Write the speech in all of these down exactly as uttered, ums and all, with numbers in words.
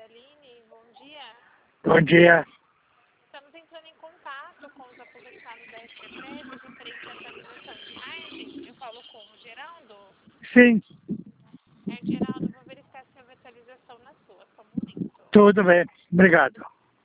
Aline, bom dia. Bom dia. Estamos entrando em contato com os aposentados da S P Prévio referente à atualização de imagem. Eu falo com o Geraldo. Sim, É, Geraldo, vou verificar se houve atualização na sua, só um momento. tudo bem. Obrigado.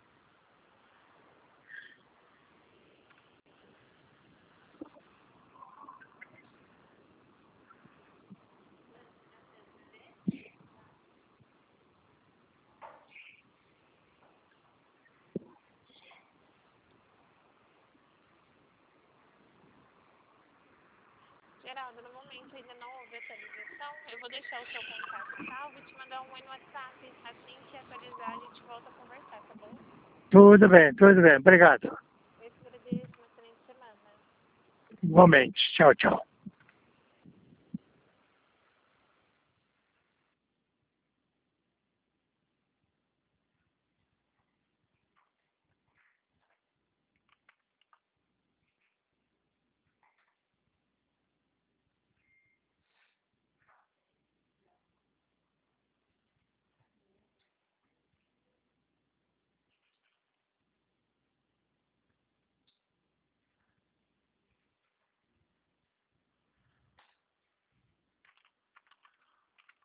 Geraldo, no momento ainda não houve atualização. Eu vou deixar o seu contato salvo e te mandar um oi no WhatsApp. Assim que atualizar, a gente volta a conversar, tá bom? Tudo bem, tudo bem. Obrigado. Eu te agradeço, uma excelente semana. Igualmente. Tchau, tchau.